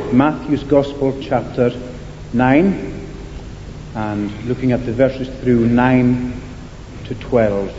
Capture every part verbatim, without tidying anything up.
Matthew's Gospel, chapter nine, and looking at the verses through nine to twelve.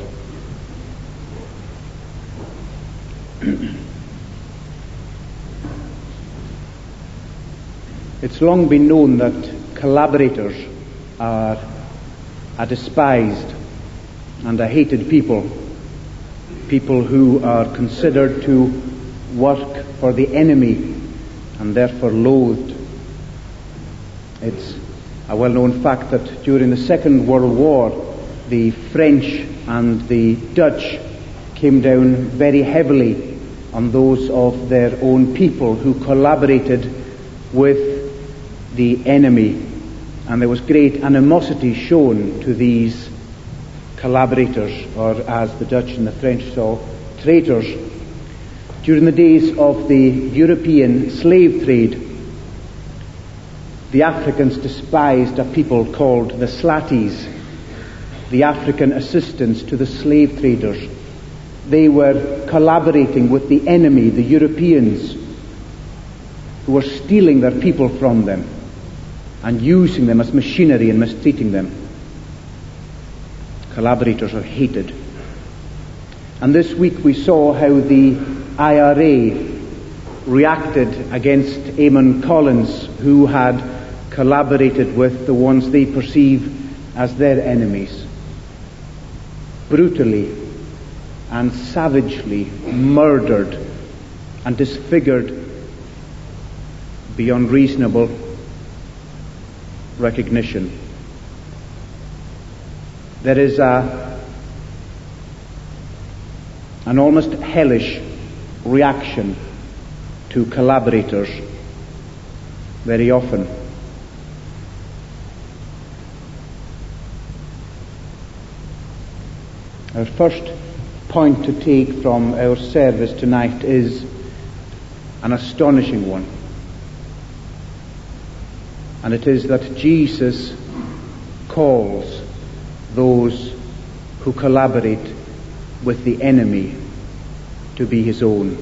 It's long been known that collaborators are a despised and a hated people, people who are considered to work for the enemy and therefore loathed. It's a well-known fact that during the Second World War, the French and the Dutch came down very heavily on those of their own people who collaborated with the enemy, and there was great animosity shown to these collaborators, or as the Dutch and the French saw, traitors. During the days of the European slave trade, the Africans despised a people called the Slatties, the African assistants to the slave traders. They were collaborating with the enemy, the Europeans, who were stealing their people from them and using them as machinery and mistreating them. Collaborators are hated. And this week we saw how the I R A reacted against Eamon Collins, who had collaborated with the ones they perceive as their enemies. Brutally and savagely murdered and disfigured beyond reasonable recognition. There is a, an almost hellish reaction to collaborators very often. Our first point to take from our service tonight is an astonishing one. And it is that Jesus calls those who collaborate with the enemy to be his own.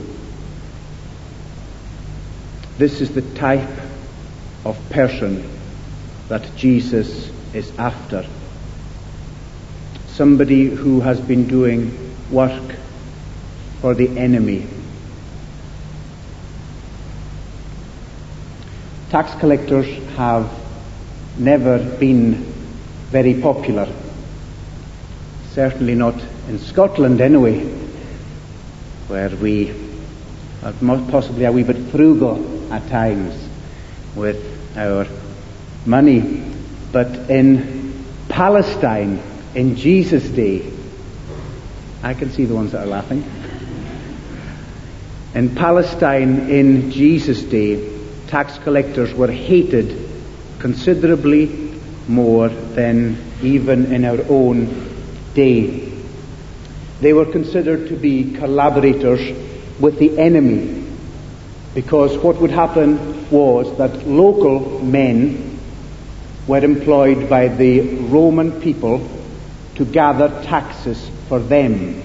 This is the type of person that Jesus is after. Somebody who has been doing work for the enemy. Tax collectors have never been very popular. Certainly not in Scotland anyway, where we are possibly a wee bit frugal at times with our money. But in Palestine, in Jesus' day, I can see the ones that are laughing. In Palestine, in Jesus' day, tax collectors were hated considerably more than even in our own day. They were considered to be collaborators with the enemy, because what would happen was that local men were employed by the Roman people to gather taxes for them.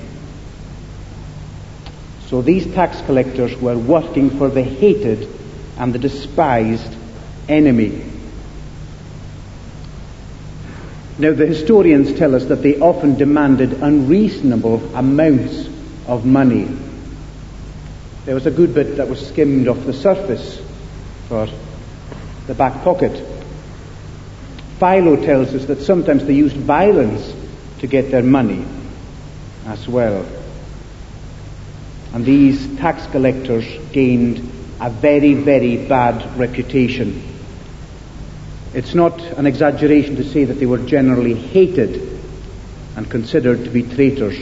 So these tax collectors were working for the hated and the despised enemy. Now, the historians tell us that they often demanded unreasonable amounts of money. There was a good bit that was skimmed off the surface for the back pocket. Philo tells us that sometimes they used violence to get their money as well. And these tax collectors gained a very, very bad reputation. It's not an exaggeration to say that they were generally hated and considered to be traitors.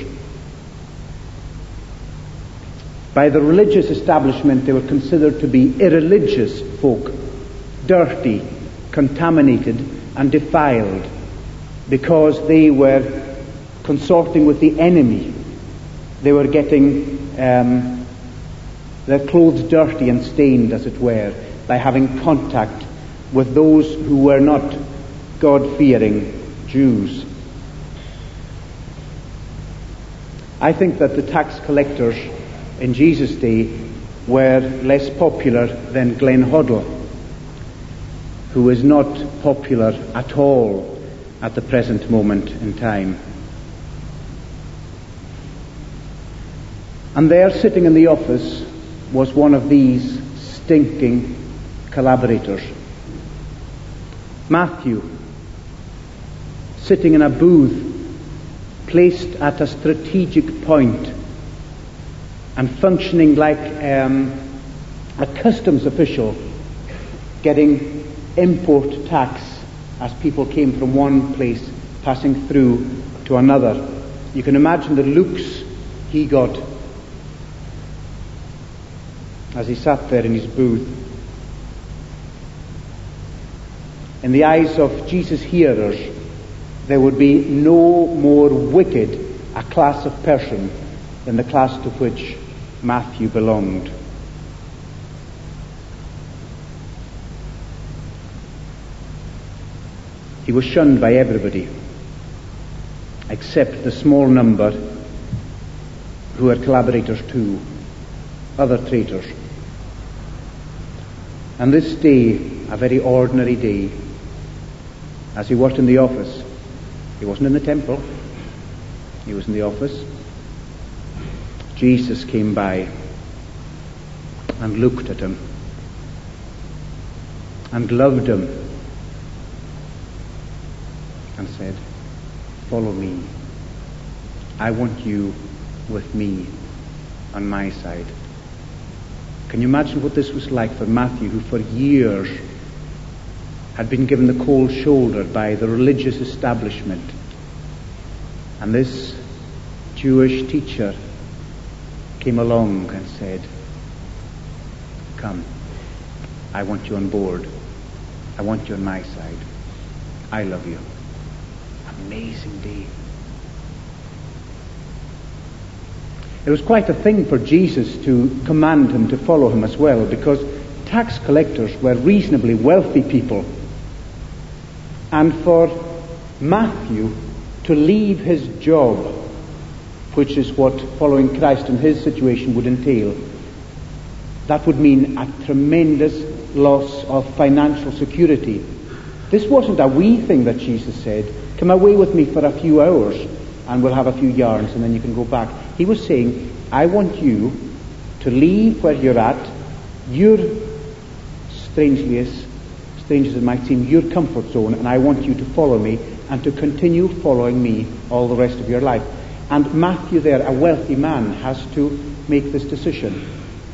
By the religious establishment, they were considered to be irreligious folk, dirty, contaminated, and defiled, because they were consorting with the enemy. They were getting um, their clothes dirty and stained, as it were, by having contact with those who were not God-fearing Jews. I think that the tax collectors in Jesus' day were less popular than Glenn Hoddle who is not popular at all at the present moment in time. And there, sitting in the office, was one of these stinking collaborators. Matthew, sitting in a booth, placed at a strategic point and functioning like um, a customs official, getting import tax as people came from one place, passing through to another. You can imagine the looks he got as he sat there in his booth. In the eyes of Jesus' hearers, there would be no more wicked a class of person than the class to which Matthew belonged. He was shunned by everybody, except the small number who were collaborators too, other traitors. And this day, a very ordinary day, as he worked in the office, he wasn't in the temple, he was in the office, Jesus came by and looked at him and loved him and said, "Follow me. I want you with me on my side." Can you imagine what this was like for Matthew, who for years had been given the cold shoulder by the religious establishment? And this Jewish teacher came along and said, "Come, I want you on board. I want you on my side. I love you." Amazing day. It was quite a thing for Jesus to command him to follow him as well, because tax collectors were reasonably wealthy people. And for Matthew to leave his job, which is what following Christ in his situation would entail, that would mean a tremendous loss of financial security. This wasn't a wee thing that Jesus said, "Come away with me for a few hours and we'll have a few yarns and then you can go back." He was saying, "I want you to leave where you're at, your, strangely as strange as it might seem, your comfort zone, and I want you to follow me and to continue following me all the rest of your life." And Matthew there, a wealthy man, has to make this decision.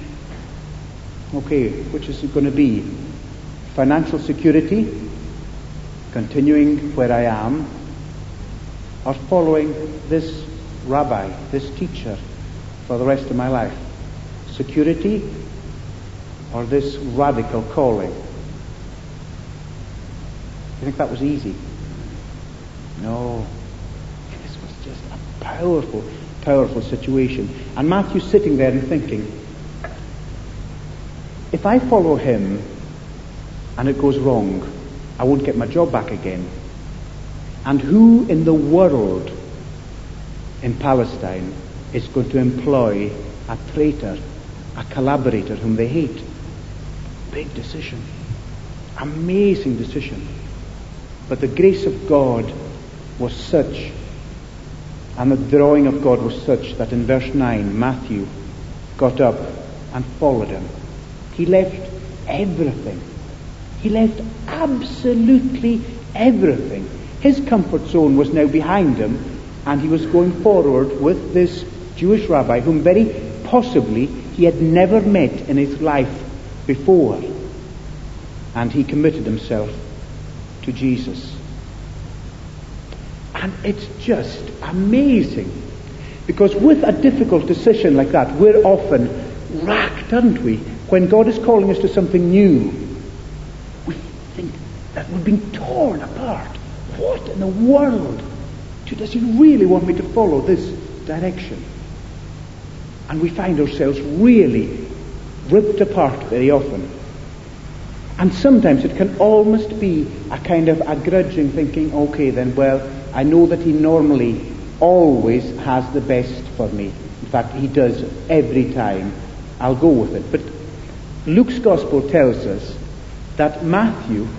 Okay, which is it going to be? Financial security, continuing where I am, or following this rabbi, this teacher, for the rest of my life? Security or this radical calling? You think that was easy? No. This was just a powerful, powerful situation. And Matthew's sitting there and thinking, if I follow him and it goes wrong, I won't get my job back again. And who in the world in Palestine is going to employ a traitor, a collaborator whom they hate? Big decision. Amazing decision. But the grace of God was such, and the drawing of God was such, that in verse nine, Matthew got up and followed him. He left everything. He left absolutely everything. His comfort zone was now behind him, and he was going forward with this Jewish rabbi whom very possibly he had never met in his life before. And he committed himself to Jesus. And it's just amazing, because with a difficult decision like that, we're often racked, aren't we? When God is calling us to something new, we think that we're being torn apart. What in the world? Does he really want me to follow this direction? And we find ourselves really ripped apart very often. And sometimes it can almost be a kind of a grudging thinking, okay then, well, I know that he normally always has the best for me. In fact, he does every time. I'll go with it. But Luke's Gospel tells us that Matthew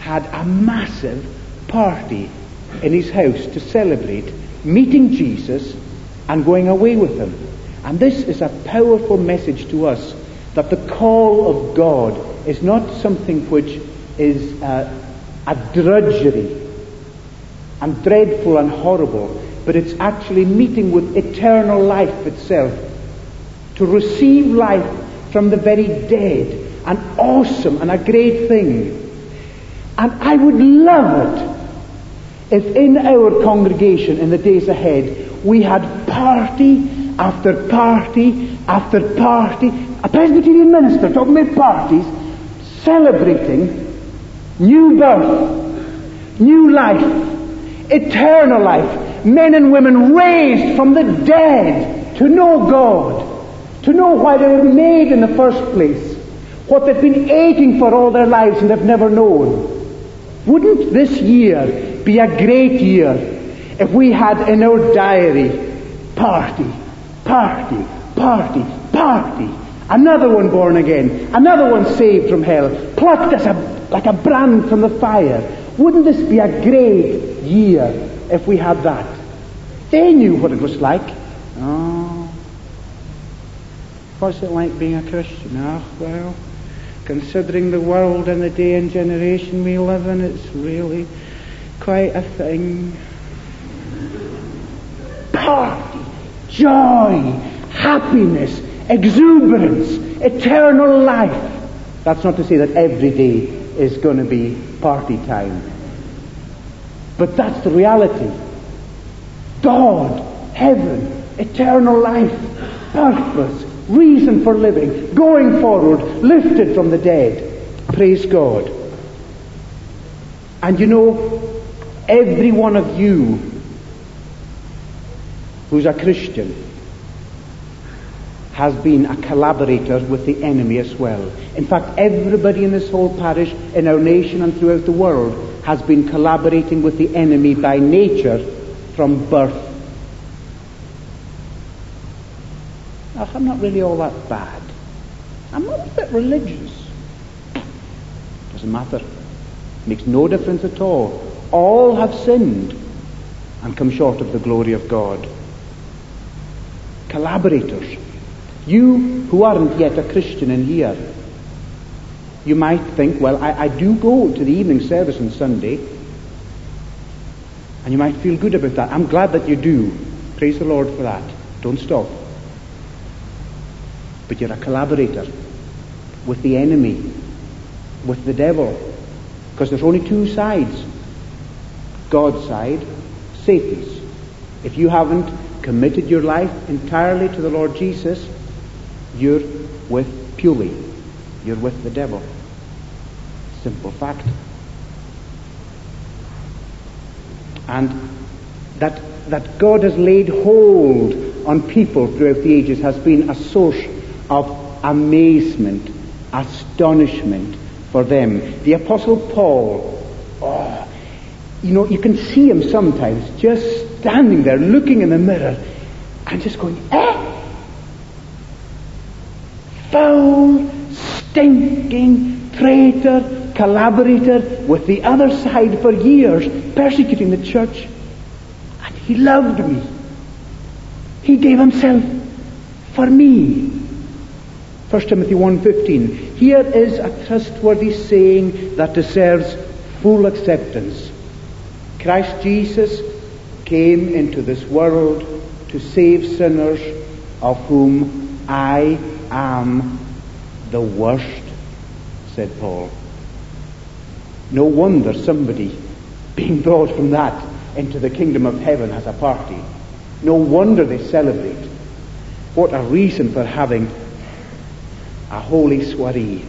had a massive party in his house to celebrate meeting Jesus and going away with him. And this is a powerful message to us, that the call of God is not something which is uh, a drudgery and dreadful and horrible, but it's actually meeting with eternal life itself, to receive life from the very dead, an awesome and a great thing. And I would love it if in our congregation in the days ahead we had party after party after party, a Presbyterian minister talking about parties, celebrating new birth, new life, eternal life, men and women raised from the dead to know God, to know why they were made in the first place, what they've been aching for all their lives and have never known. Wouldn't this year be a great year if we had in our diary party, party, party, party, another one born again, another one saved from hell, plucked as a, like a brand from the fire? Wouldn't this be a great year if we had that? They knew what it was like. Oh, what's it like being a Christian? Oh, well, considering the world and the day and generation we live in, it's really quite a thing. Party, joy, happiness, exuberance, eternal life. That's not to say that every day is going to be party time, but that's the reality. God, heaven, eternal life, purpose, reason for living, going forward, lifted from the dead. Praise God. And you know, every one of you who's a Christian has been a collaborator with the enemy as well. In fact, everybody in this whole parish, in our nation and throughout the world, has been collaborating with the enemy by nature from birth. Now, I'm not really all that bad. I'm not a bit religious. Doesn't matter. Makes no difference at all. All have sinned and come short of the glory of God. Collaborators. You who aren't yet a Christian in here, you might think, well, I, I do go to the evening service on Sunday, and you might feel good about that. I'm glad that you do. Praise the Lord for that. Don't stop. But you're a collaborator with the enemy, with the devil, because there's only two sides. God's side, Satan's. If you haven't committed your life entirely to the Lord Jesus, you're with Pewley. You're with the devil. Simple fact. And that that God has laid hold on people throughout the ages has been a source of amazement, astonishment for them. The Apostle Paul, oh, you know, you can see him sometimes just standing there looking in the mirror and just going, eh? Foul, stinking, traitor, collaborator with the other side for years, persecuting the church. And he loved me. He gave himself for me. First Timothy one fifteen. Here is a trustworthy saying that deserves full acceptance. Christ Jesus came into this world to save sinners, of whom I am the worst, said Paul. No wonder somebody being brought from that into the kingdom of heaven has a party. No wonder they celebrate. What a reason for having a holy soiree.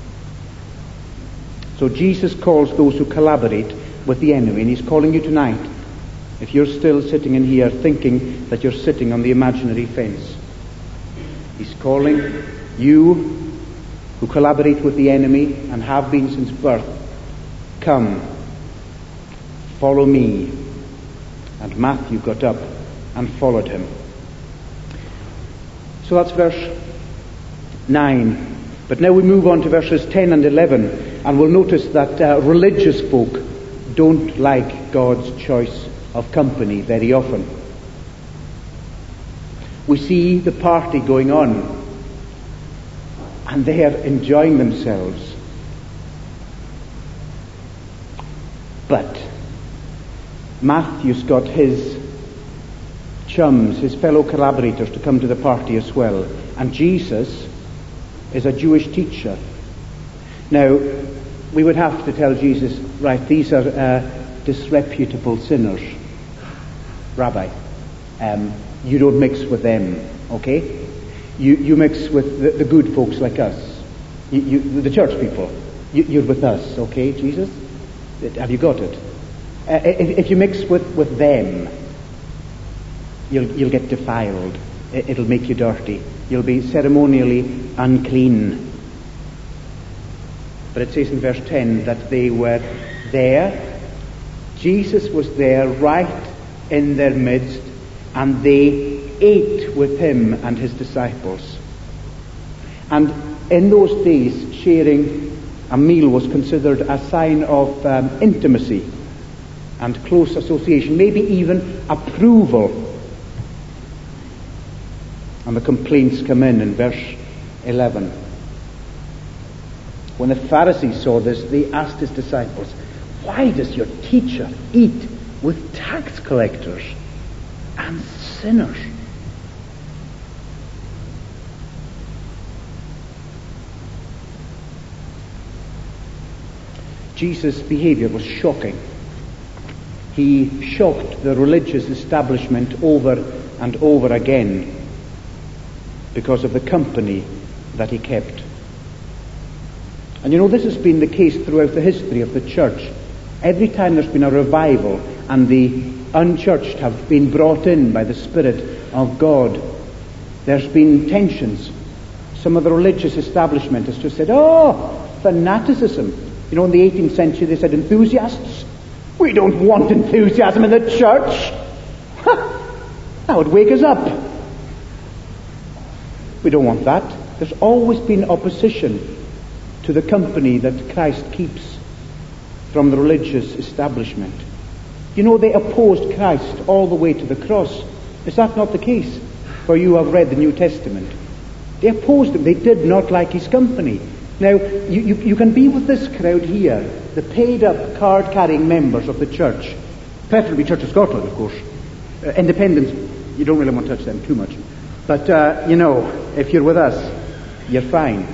So Jesus calls those who collaborate with the enemy, and he's calling you tonight. If you're still sitting in here thinking that you're sitting on the imaginary fence, he's calling you who collaborate with the enemy and have been since birth. Come, follow me. And Matthew got up and followed him. So that's verse nine. But now we move on to verses ten and eleven. And we'll notice that uh, religious folk don't like God's choice of company very often. We see the party going on, and they are enjoying themselves. But Matthew's got his chums, his fellow collaborators, to come to the party as well. And Jesus is a Jewish teacher. Now, we would have to tell Jesus, right, these are uh, disreputable sinners. Rabbi, um, you don't mix with them, okay? You you mix with the, the good folks like us. You, you, the church people. You, you're with us, okay, Jesus? Have you got it? Uh, if, if you mix with, with them, you'll you'll get defiled. It, it'll make you dirty. You'll be ceremonially unclean. But it says in verse ten that they were there. Jesus was there right in their midst, and they ate with him and his disciples. And in those days, sharing a meal was considered a sign of um, intimacy and close association, maybe even approval. And the complaints come in in verse eleven. When the Pharisees saw this, they asked his disciples, "Why does your teacher eat with tax collectors and sinners?" Jesus' behavior was shocking. He shocked the religious establishment over and over again because of the company that he kept. And you know, this has been the case throughout the history of the church. Every time there's been a revival and the unchurched have been brought in by the Spirit of God, there's been tensions. Some of the religious establishment has just said, oh, fanaticism. You know, in the eighteenth century they said enthusiasts. We don't want enthusiasm in the church. That would wake us up. We don't want that. There's always been opposition to the company that Christ keeps from the religious establishment. You know, they opposed Christ all the way to the cross. Is that not the case? For you have read the New Testament. They opposed him. They did not like his company. Now, you, you, you can be with this crowd here, the paid-up, card-carrying members of the church, preferably Church of Scotland, of course. Uh, independents, you don't really want to touch them too much. But, uh, you know, if you're with us, you're fine.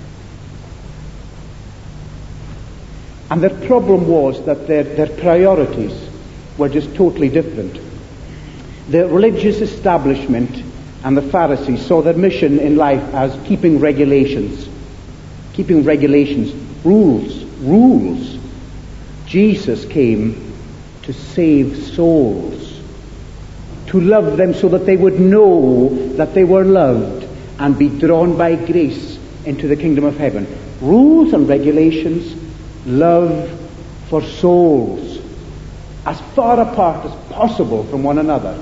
And their problem was that their, their priorities were just totally different. The religious establishment and the Pharisees saw their mission in life as keeping regulations. Keeping regulations, rules, rules. Jesus came to save souls, to love them so that they would know that they were loved and be drawn by grace into the kingdom of heaven. Rules and regulations, love for souls, as far apart as possible from one another.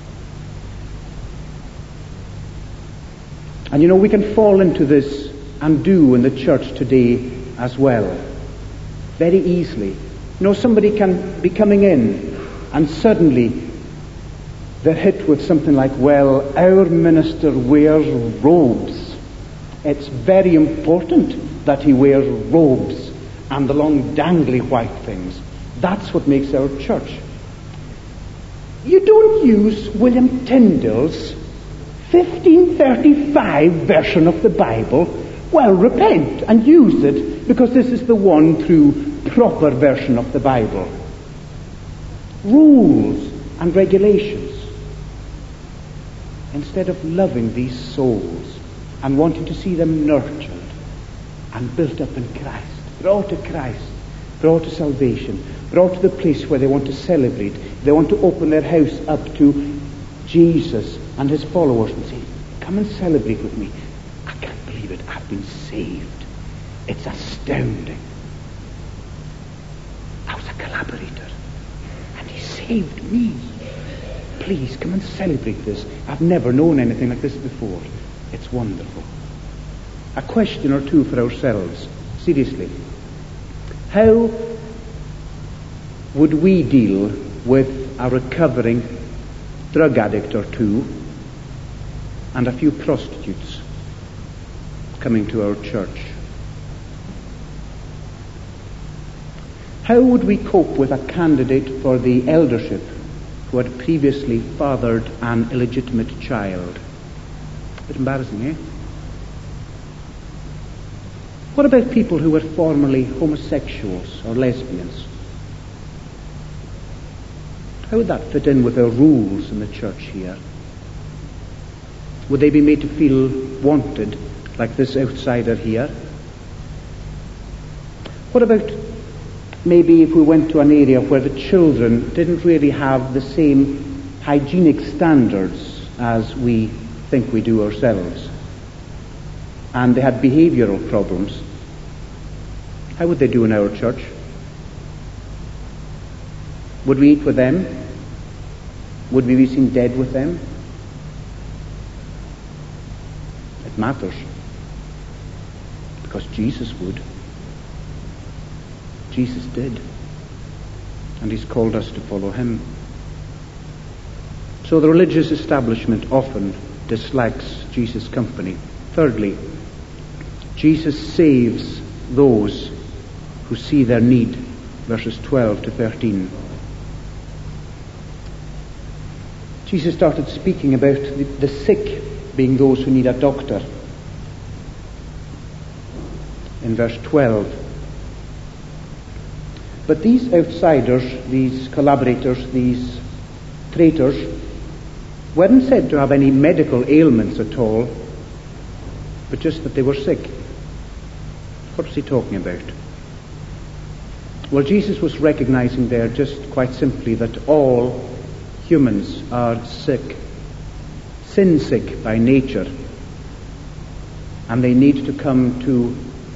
And you know, we can fall into this and do in the church today as well, very easily. You know, somebody can be coming in and suddenly they're hit with something like, well, our minister wears robes. It's very important that he wears robes and the long dangly white things. That's what makes our church. You don't use William Tyndale's fifteen thirty-five version of the Bible. Well, repent and use it, because this is the one true proper version of the Bible. Rules and regulations. Instead of loving these souls and wanting to see them nurtured and built up in Christ, brought to Christ, brought to salvation, brought to the place where they want to celebrate, they want to open their house up to Jesus and his followers and say, come and celebrate with me. I can't believe it. I've been saved. It's astounding. I was a collaborator and he saved me. Please come and celebrate this. I've never known anything like this before. It's wonderful. A question or two for ourselves. Seriously. How would we deal with a recovering drug addict or two and a few prostitutes coming to our church? How would we cope with a candidate for the eldership who had previously fathered an illegitimate child? A bit embarrassing, eh? What about people who were formerly homosexuals or lesbians? How would that fit in with our rules in the church here? Would they be made to feel wanted, like this outsider here? What about maybe if we went to an area where the children didn't really have the same hygienic standards as we think we do ourselves, and they had behavioral problems? How would they do in our church? Would we eat with them? Would we be seen dead with them? It matters, because Jesus would. Jesus did, and he's called us to follow him. So the religious establishment often dislikes Jesus' company. Thirdly, Jesus saves those who see their need, verses twelve to thirteen. Jesus started speaking about the, the sick being those who need a doctor. In verse twelve. But these outsiders, these collaborators, these traitors, weren't said to have any medical ailments at all, but just that they were sick. What was he talking about? Well, Jesus was recognizing there just quite simply that all humans are sick, sin sick by nature, and they need to come to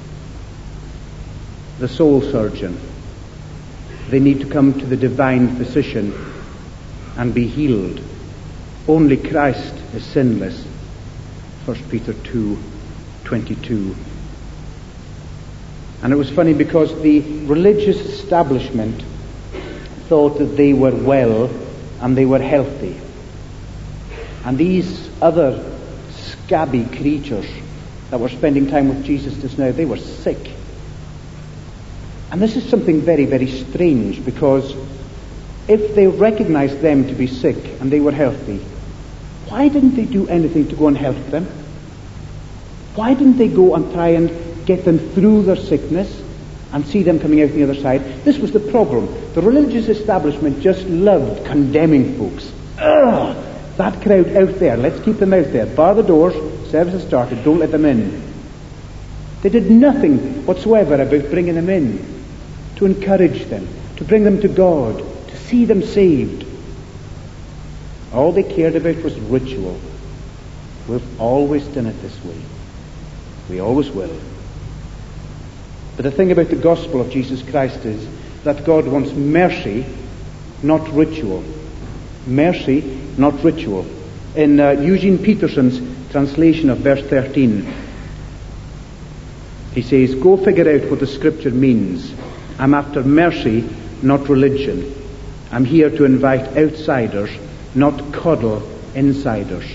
the soul surgeon. They need to come to the divine physician and be healed. Only Christ is sinless. First Peter two twenty-two. And it was funny because the religious establishment thought that they were well and they were healthy. And these other scabby creatures that were spending time with Jesus just now, they were sick. And this is something very, very strange, because if they recognized them to be sick and they were healthy, why didn't they do anything to go and help them? Why didn't they go and try and get them through their sickness and see them coming out the other side? This was the problem. The religious establishment just loved condemning folks. Ugh! That crowd out there, let's keep them out there. Bar the doors, service has started, don't let them in. They did nothing whatsoever about bringing them in, to encourage them, to bring them to God, to see them saved. All they cared about was ritual. We've always done it this way. We always will. But the thing about the gospel of Jesus Christ is that God wants mercy, not ritual. Mercy, not ritual. In uh, Eugene Peterson's translation of verse thirteen, he says, "Go figure out what the scripture means. I'm after mercy, not religion. I'm here to invite outsiders, not coddle insiders."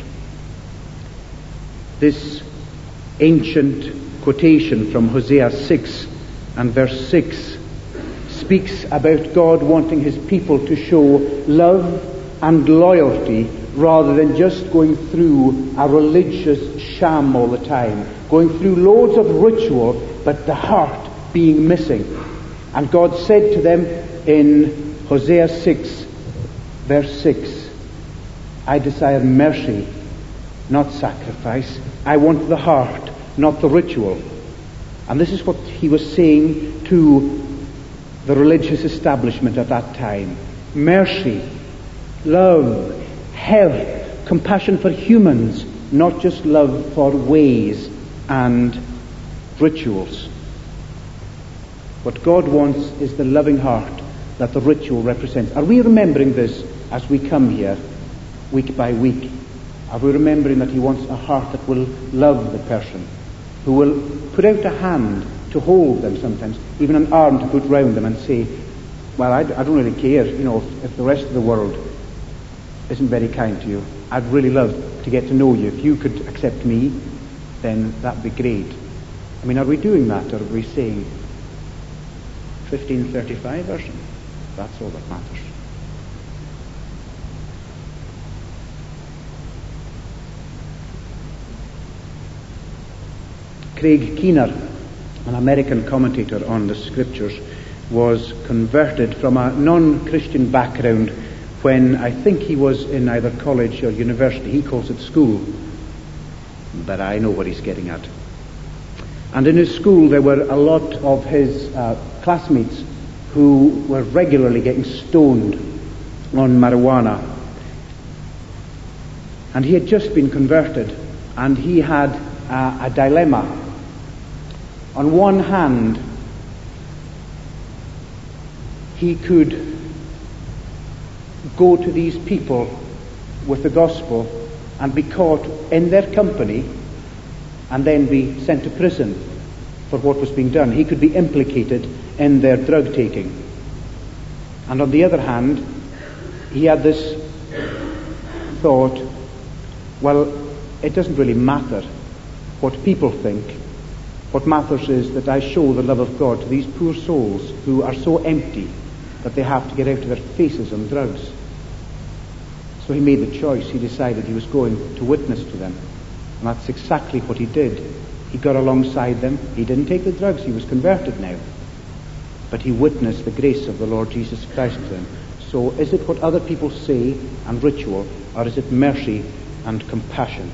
This ancient quotation from Hosea six and verse six speaks about God wanting his people to show love and loyalty rather than just going through a religious sham all the time, going through loads of ritual but the heart being missing. And God said to them in Hosea six verse six, "I desire mercy, not sacrifice. I want the heart, not the ritual." And this is what he was saying to the religious establishment at that time. Mercy, love, health, compassion for humans, not just love for ways and rituals. What God wants is the loving heart that the ritual represents. Are we remembering this as we come here week by week? Are we remembering that he wants a heart that will love the person, who will put out a hand to hold them sometimes, even an arm to put round them and say, well, I, I don't really care, you know, if, if the rest of the world isn't very kind to you. I'd really love to get to know you. If you could accept me, then that'd be great. I mean, are we doing that, or are we saying fifteen thirty-five version? That's all that matters. Craig Keener, an American commentator on the Scriptures, was converted from a non-Christian background when I think he was in either college or university. He calls it school, but I know what he's getting at. And in his school there were a lot of his uh, classmates who were regularly getting stoned on marijuana. And he had just been converted, and he had uh, a dilemma. On one hand, he could go to these people with the gospel and be caught in their company and then be sent to prison for what was being done. He could be implicated in their drug taking. And on the other hand, he had this thought, well, it doesn't really matter what people think. What matters is that I show the love of God to these poor souls who are so empty that they have to get out of their faces on drugs. So he made the choice. He decided he was going to witness to them. And that's exactly what he did. He got alongside them. He didn't take the drugs. He was converted now. But he witnessed the grace of the Lord Jesus Christ to them. So is it what other people say and ritual, or is it mercy and compassion?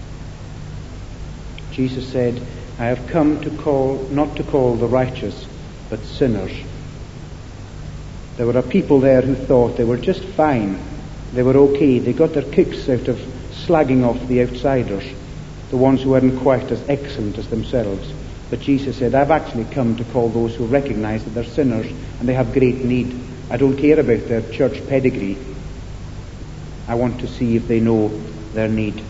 Jesus said, I have come to call, not to call the righteous, but sinners. There were a people there who thought they were just fine. They were okay. They got their kicks out of slagging off the outsiders, the ones who weren't quite as excellent as themselves. But Jesus said, I've actually come to call those who recognize that they're sinners and they have great need. I don't care about their church pedigree. I want to see if they know their need.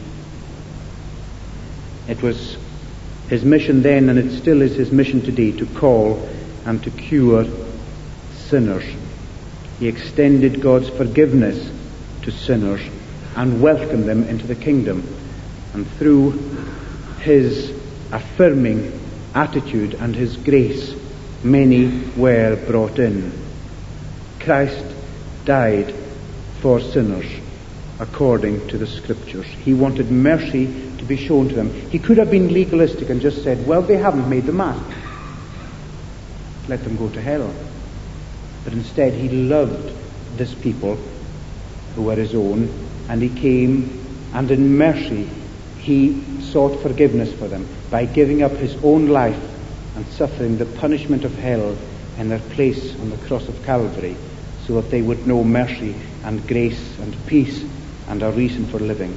It was his mission then, and it still is his mission today, to call and to cure sinners. He extended God's forgiveness to sinners and welcomed them into the kingdom. And through his affirming attitude and his grace, many were brought in. Christ died for sinners according to the Scriptures. He wanted mercy to be shown to them. He could have been legalistic and just said, well, they haven't made the mass, let them go to hell. But instead he loved this people who were his own, and he came, and in mercy he sought forgiveness for them by giving up his own life and suffering the punishment of hell in their place on the cross of Calvary, so that they would know mercy and grace and peace and a reason for living.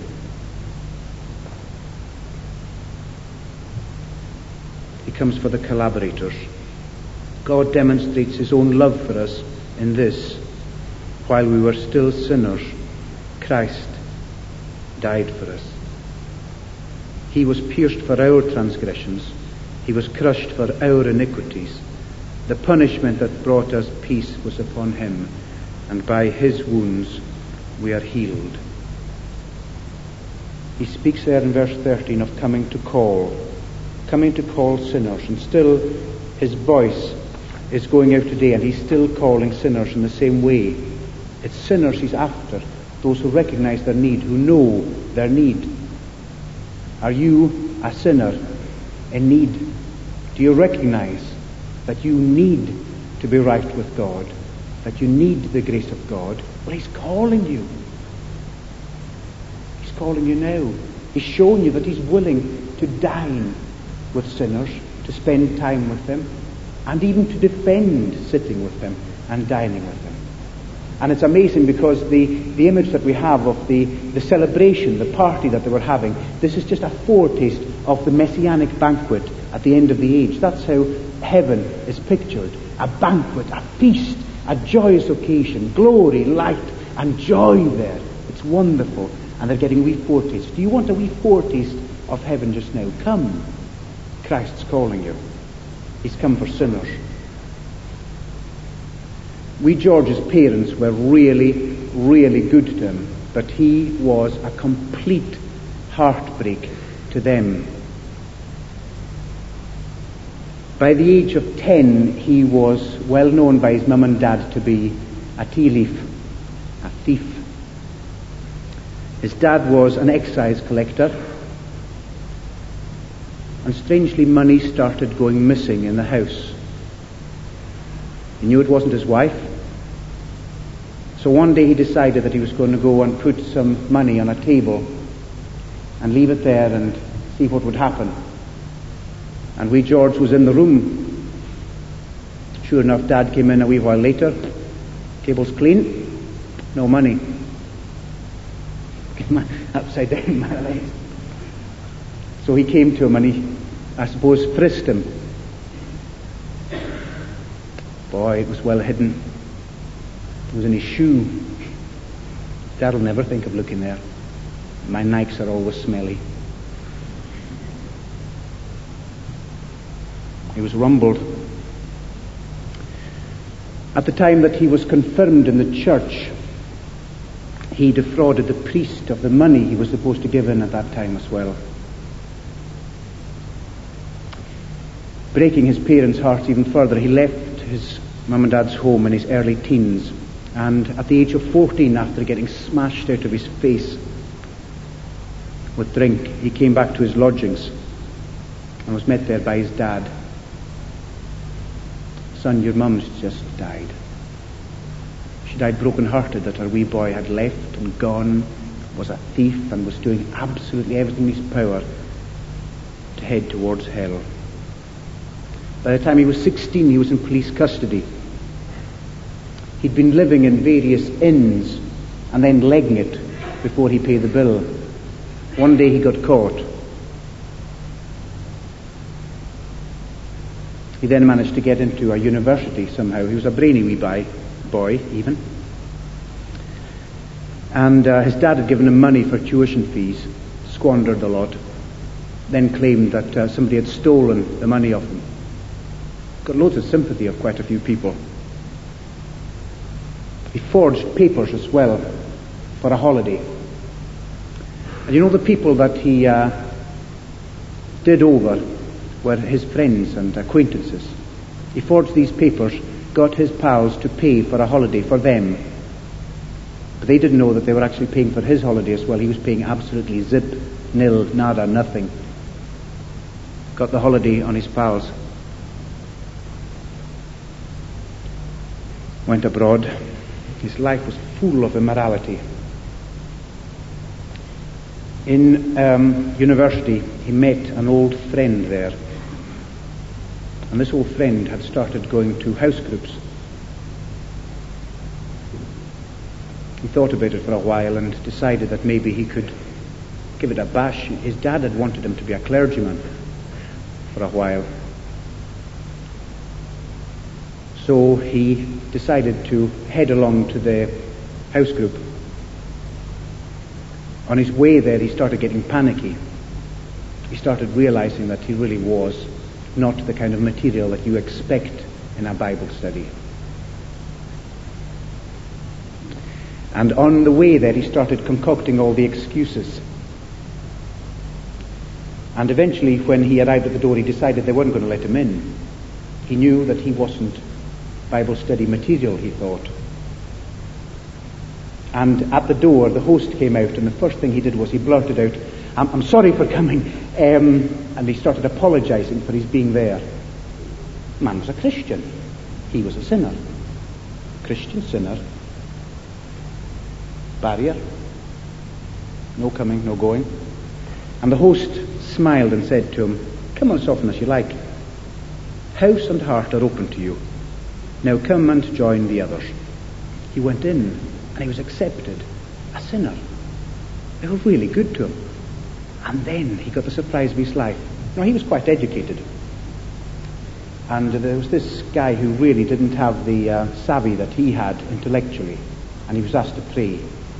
He comes for the collaborators. God demonstrates his own love for us in this: while we were still sinners, Christ died for us. He was pierced for our transgressions. He was crushed for our iniquities. The punishment that brought us peace was upon him, and by his wounds we are healed. He speaks there in verse thirteen of coming to call, coming to call sinners, and still his voice is going out today, and he's still calling sinners in the same way. It's sinners he's after, those who recognize their need, who know their need. Are you a sinner in need? Do you recognize that you need to be right with God, that you need the grace of God? Well, he's calling you. He's calling you now. He's showing you that he's willing to dine with sinners, to spend time with them, and even to defend sitting with them and dining with them. And it's amazing because the, the image that we have of the, the celebration, the party that they were having, this is just a foretaste of the messianic banquet at the end of the age. That's how heaven is pictured. A banquet, a feast, a joyous occasion, glory, light, and joy there. It's wonderful. And they're getting a wee foretaste. Do you want a wee foretaste of heaven just now? Come. Christ's calling you. He's come for sinners. Wee George's parents were really, really good to him, but he was a complete heartbreak to them. By the age of ten, he was well known by his mum and dad to be a tea leaf, a thief. His dad was an excise collector, and strangely money started going missing in the house. He knew it wasn't his wife, so one day he decided that he was going to go and put some money on a table and leave it there and see what would happen. And wee George was in the room. Sure enough, Dad came in a wee while later. Table's clean, no money. Upside down my legs. So he came to him and he, I suppose, frisked him. Boy, it was well hidden. It was in his shoe. Dad'll never think of looking there. My Nikes are always smelly. He was rumbled. At the time that he was confirmed in the church, he defrauded the priest of the money he was supposed to give in at that time as well. Breaking his parents' hearts even further, he left his mum and dad's home in his early teens, and at the age of fourteen, after getting smashed out of his face with drink, he came back to his lodgings and was met there by his dad. Son, your mum's just died. She died broken-hearted that her wee boy had left and gone, was a thief, and was doing absolutely everything in his power to head towards hell. By the time he was sixteen, he was in police custody. He'd been living in various inns and then legging it before he paid the bill. One day he got caught. He then managed to get into a university somehow. He was a brainy wee boy, boy even. And uh, his dad had given him money for tuition fees, squandered a lot, then claimed that uh, somebody had stolen the money off him. Got loads of sympathy of quite a few people. He forged papers as well for a holiday. And you know, the people that he uh, did over were his friends and acquaintances. He forged these papers, got his pals to pay for a holiday for them. But they didn't know that they were actually paying for his holiday as well. He was paying absolutely zip, nil, nada, nothing. Got the holiday on his pals. Went abroad. His life was full of immorality. In um, university, he met an old friend there. And this old friend had started going to house groups. He thought about it for a while and decided that maybe he could give it a bash. His dad had wanted him to be a clergyman for a while. So he decided to head along to the house group. On his way there, he started getting panicky. He started realizing that he really was not the kind of material that you expect in a Bible study. And on the way there, he started concocting all the excuses. And eventually, when he arrived at the door, he decided they weren't going to let him in. He knew that he wasn't Bible study material, he thought. And at the door, the host came out, and the first thing he did was he blurted out, I'm, I'm sorry for coming. Um, and he started apologizing for his being there. The man was a Christian. He was a sinner. Christian sinner. Barrier. No coming, no going. And the host smiled and said to him, come on as often as you like. House and heart are open to you. Now come and join the others. He went in and he was accepted. A sinner. They were really good to him. And then he got the surprise of his life. Now, he was quite educated. And there was this guy who really didn't have the uh, savvy that he had intellectually. And he was asked to pray.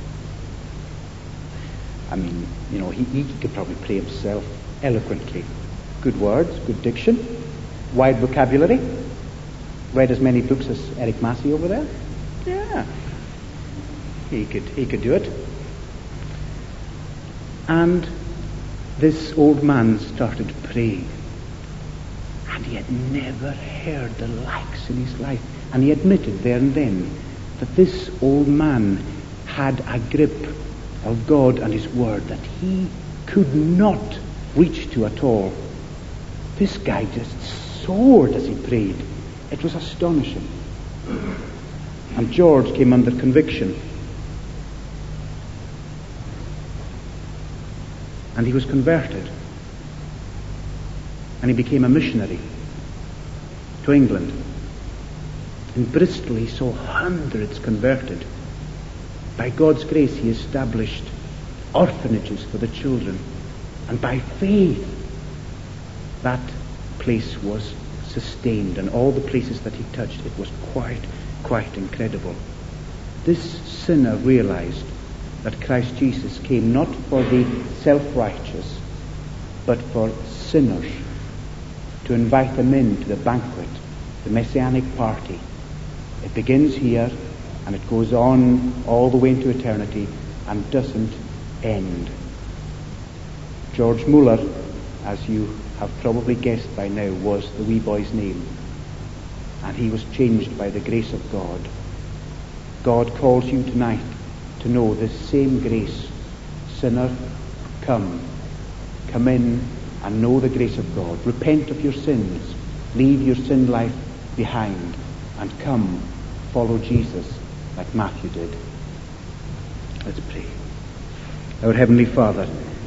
I mean, you know, he, he could probably pray himself eloquently. Good words, good diction. wide vocabulary. Read as many books as Eric Massey over there. Yeah. He could, he could do it. And this old man started praying. And he had never heard the likes in his life. And he admitted there and then that this old man had a grip of God and His Word that he could not reach to at all. This guy just soared as he prayed. It was astonishing. And George came under conviction. And he was converted. And he became a missionary to England. In Bristol he saw hundreds converted. By God's grace he established orphanages for the children. And by faith that place was sustained. And all the places that he touched, it was quite, quite incredible. This sinner realized that Christ Jesus came not for the self-righteous, but for sinners, to invite them into the banquet, the Messianic party. It begins here, and it goes on all the way into eternity, and doesn't end. George Muller, as you have probably guessed by now, was the wee boy's name. And he was changed by the grace of God. God calls you tonight to know this same grace. Sinner, come. Come in and know the grace of God. Repent of your sins. Leave your sin life behind. And come, follow Jesus like Matthew did. Let's pray. Our Heavenly Father,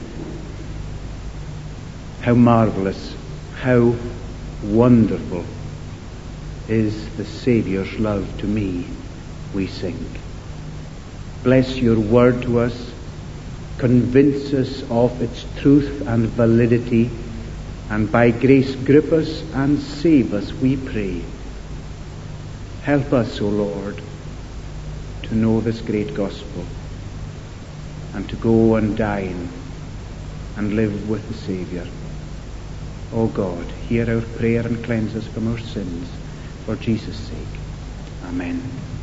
how marvelous, how wonderful is the Saviour's love to me, we sing. Bless your word to us. Convince us of its truth and validity, and by grace grip us and save us, we pray. Help us, O Lord, to know this great gospel, and to go and dine and live with the Saviour. O God, hear our prayer and cleanse us from our sins, for Jesus' sake. Amen.